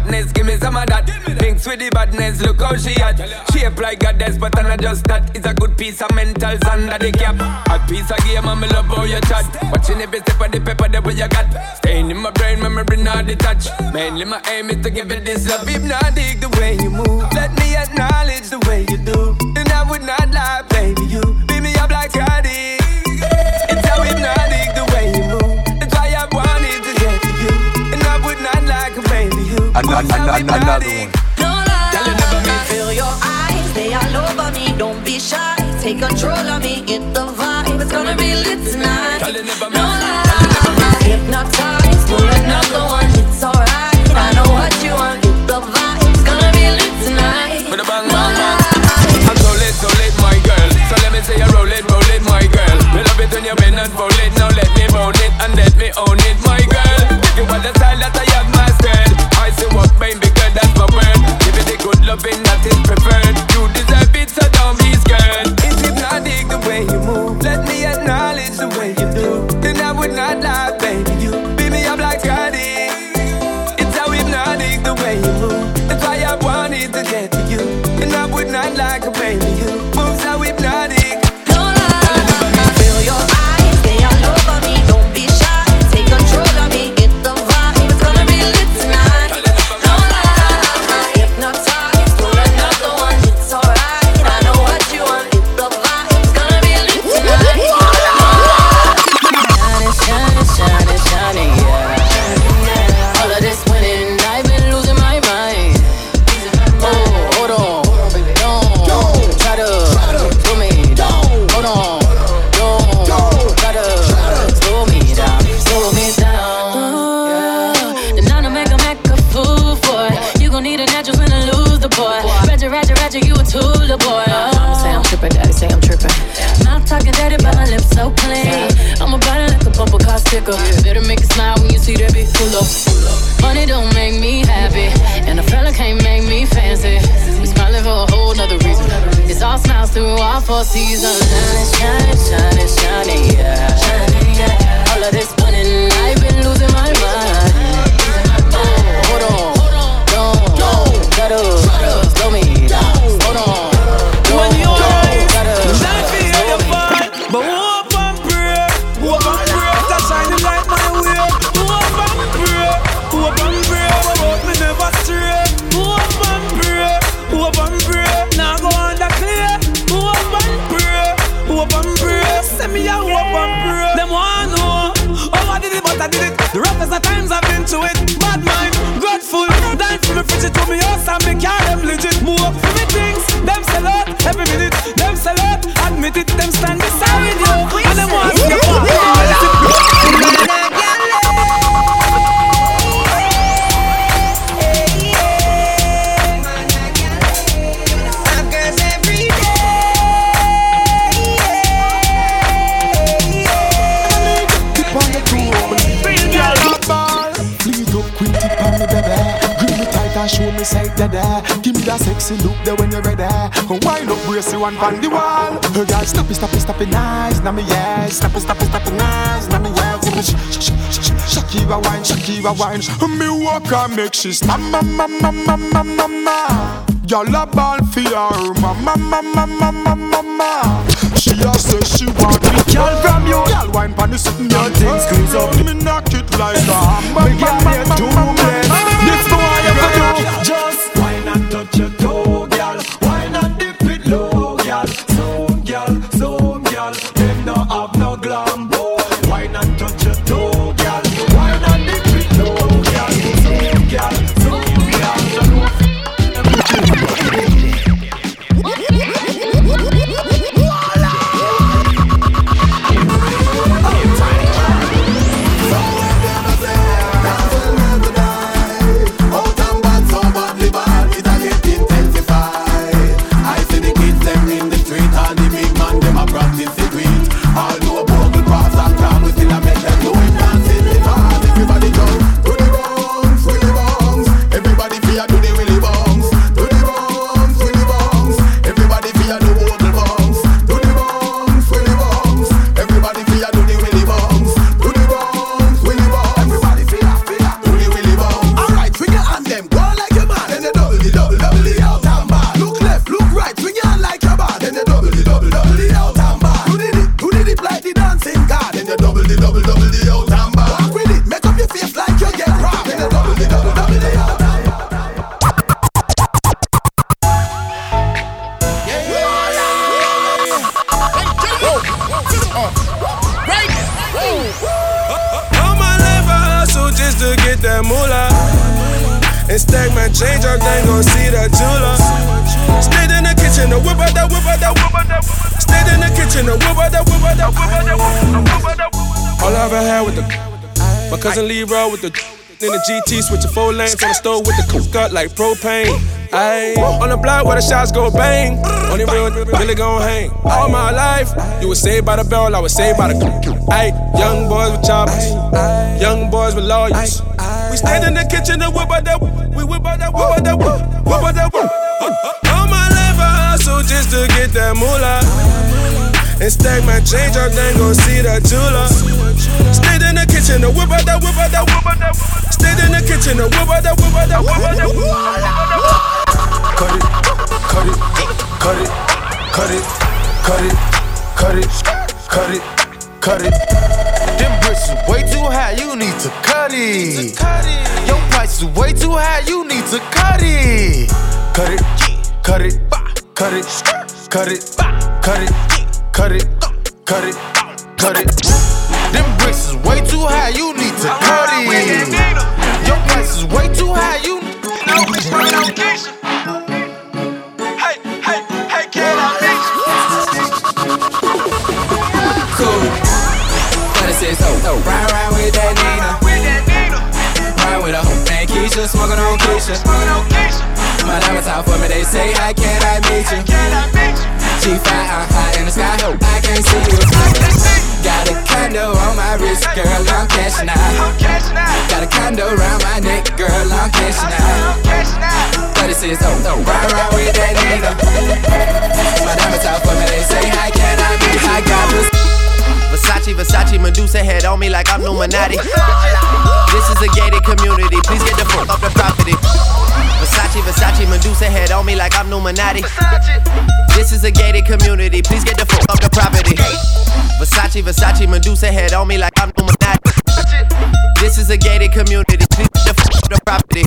fatness, give me some of that. Mix with the badness, look how she at. Shape like goddess, but I'm not just that. It's a good piece of mentals under the cap. A piece of game, and me love how you chat. Watching every step of the paper, the way you got. Staying in my brain, memory not detached. Mainly my aim is to give it this love. If not dig the way you move, let me acknowledge the way you do. Then I would not lie, baby, you beat me up like Cardi. It's how hypnotic the way you move. It's why I wanted to get to you. And I would not like a baby, you. Another one. No lie, feel your eyes, they all over me. Don't be shy, take control of me. Get the vibe, it's gonna be lit tonight. No lie, hypnotize, pull another one. It's alright, I know what you want. Get the vibe, it's gonna be lit tonight. With a bang, bang, bang. I'm so lit, my girl. So let me say you roll it, my girl. We love it when you bend and roll it. Now let me own it and let me own it, my girl. If you want the style that I have mastered, I say what baby girl, that's my word. Give it the good loving that is preferred. You deserve it, so don't be scared. It's hypnotic the way you move. Let me acknowledge the way you do. Then I would not lie, baby, you beat me up like Cardi. It's how hypnotic the way you move. That's why I wanted to get to you. And I would not like a baby, you moves how hypnotic. No lie, feel your eyes, they all over me. Don't be shy, take control of me. Get the vibe, it's gonna be lit tonight. No lie, hypnotize, pull another one. It's alright, I know what you want. Get the vibe, it's gonna be lit tonight. Shining, shining, yeah. All of this winning, I've been losing my mind. Oh, hold on, don't try to slow me down. Hold on, don't try to slow me down, slow me down. Then I don't make a fool for it. You gon' need a natural when I lose the boy. Roger, you a tool, the boy. Mama say I'm trippin', daddy say I'm trippin'. Mouth talking dirty, but my lips so clean. I'm a body like a bumper car sticker. Better make it smile when you see that bitch pull up. Money don't make me happy, and a fella can't make me fancy. We smiling for a whole nother reason. It's all smiles through all 4 seasons. Shining, shining, yeah. All of this winning, I've been losing my mind. Oh, hold on, don't try to slow me down. Hold on, don't try to slow me down. But hope and pray, to shining like my way. Hope and pray, hope me never stray. Hope and pray, now go under clear. Hope and pray, send me a hope and pray. Them want know, oh I did it but I did it. The roughest of times I've been to it. Bad mind, grateful, dying for me fridge it to me house and me car them legit. Move up for me things, them sell out every minute. Them sell out, admit it, them stand beside you. And them want to get show me say that give me that sexy look there when you're ready. Wind up, brace you and on the wall. Hey girl, stop it, nice. Now me yes, stop it, nice. Now me yes. Shakira wine. Me walk and make she snap, mama. Y'all a ball for her, mama. She a say she want me, girl from you. Y'all wine pon the sitting, your thing squeeze up. Me knock it like a hammer. Me girl, you do it. This boy you do. Just wine and touch your toe, girl. Wine and dip it low, girl. Some girl, them no have no glam, boy. Wine and touch your toe, girl. Wine and dip it low, girl. Some girl. you get robbed. In the double. All my life I hustle just to get that moolah. And stack my change up, then gon' see that jeweler. Stayed in the kitchen, the whip out that, whip out that, whip out that. Stayed in the kitchen, the whip out that, whip out that, whip out that, whip out that. All I ever had with the my cousin Leroy with the in the GT, switching 4 lanes on the stove with the cook up like propane. Ayy, on the block where the shots go bang. Only real really gon' hang. All my life, you was saved by the bell, I was saved by the ayy, young boys with choppers, young boys with lawyers. We stand in the kitchen and whip out that, we whip out that, whip out that, whip out that. All my life I hustle just to get that moolah. And stack my change up, then gon' see that jeweler. Stayed in the kitchen and whip out that, whip out that, whip out that. Stayed in the kitchen and whip out that, whip out that, whip out that. Cut it, cut it, cut it, cut it, cut it, cut it, cut it, cut it. Them bricks is way too high, you need to cut it. Your price is way too high, you need to cut it. Cut it, cut it, cut it, cut it, cut it, cut it, cut it, cut it. Them bricks is way too high, you need to cut it. Your price is way too high, you need to cut it. Ride with that Nina. Ride with a hoe named Keisha, smoking on Keisha. My diamonds out for me, they say, how can I meet you? G5, I'm high in the sky, hope I can't see you. Got a condo on my wrist, girl, I'm cashing out. Got a condo around my neck, girl, I'm cashing out. 36, ride with that Nina. My diamonds out for me, they say, how can I meet you? I got this. Versace, Medusa head on me like I'm Illuminati. This is a gated community, please get the fuck off the property. Versace, Medusa head on me like I'm Illuminati. This is a gated community, please get the fuck off the property. Versace, Medusa head on me like I'm Illuminati. This is a gated community, please get the fuck off the property.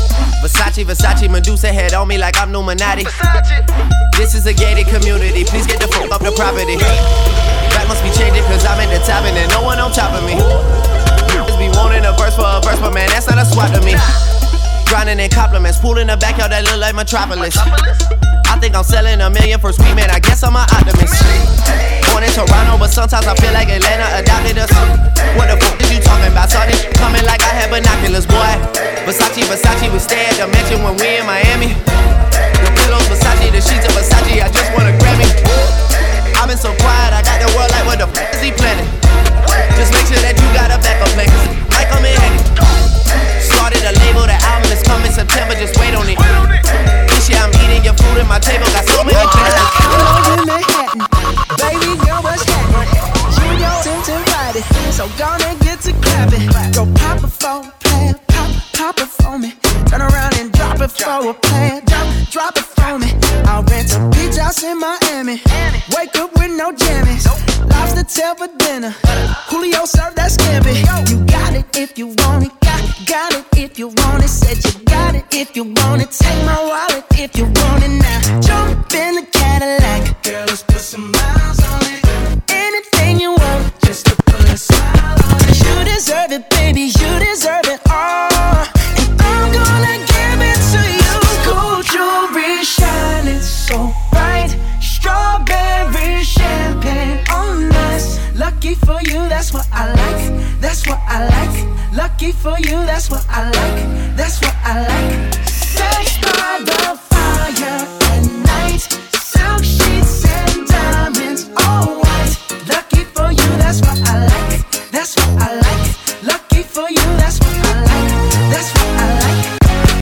Versace, Medusa head on me like I'm Illuminati. This is a gated community, please get the fuck off the property. Rap must be changing cause I'm at the top and there's no one on top of me. Just be wanting a verse for a verse, but man, that's not a swap to me. Grinding in compliments, pool in the backyard that look like Metropolis. I think I'm selling $1 million for sweet, man, I guess I'm an optimist. Born in Toronto, but sometimes I feel like Atlanta adopted us. What the fuck is you talking about? Saw this coming like I had binoculars, boy. Versace, we stay at the mansion when we in Miami. The pillows Versace, the sheets of Versace, I just want a Grammy. I've been so quiet, I got the world like, what the fuck is he planning? Just make sure that you got a backup plan, cause like I'm in handy. Started a label, the album is coming September, just wait on it. This year I'm eating your food at my table, got so many plans. Hello in Manhattan, baby girl, what's happening? You know Tintin Friday, so gonna get to clapping. Go pop it for a plan, pop it for me. Turn around and drop it for a plan, drop it for me. I'll rent a beach house in Miami. Wake up with no jammies. Lobster tail for dinner. Julio served that scampi. You got it if you want it. Got it if you want it. Said you got it if you want it. Take my wallet if you want it now. Jump in the Cadillac. Girl, let's put some miles on it. Anything you want, just to put a smile on it. You deserve it, baby. You deserve it all. And I'm gonna give it to you. Gold jewelry shining so bright. Strawberry champagne on us. Lucky for you, that's what I like. That's what I like. Lucky for you, that's what I like. That's what I like. Sex by the fire at night. Silk sheets and diamonds, all white. Lucky for you, that's what I like. That's what I like. Lucky for you, that's what I like. That's what I like.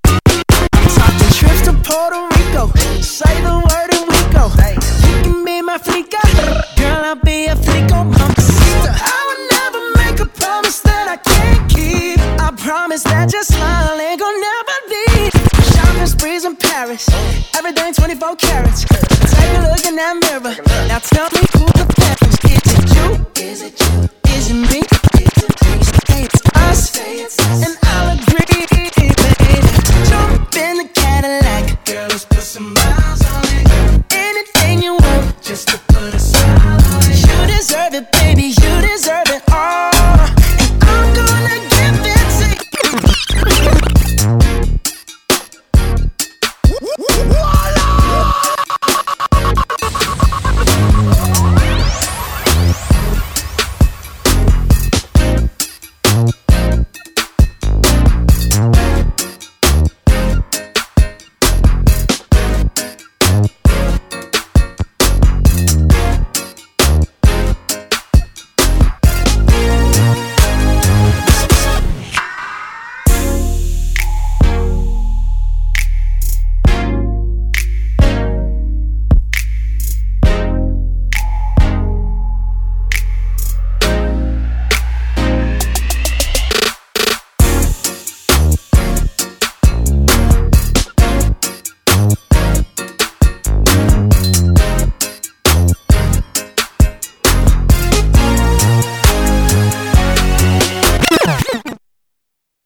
Talking trips to Puerto Rico. Say the word and we go. You can be my flica. Girl, I'll be a flico, mamacita. I would never make a promise that I can't keep. I promise that your smile ain't gon' never leave. Shopping sprees in Paris. Everything 24 carats. Take a look in that mirror. Now tell me who the parents. Is it you? Is it you? Is it me?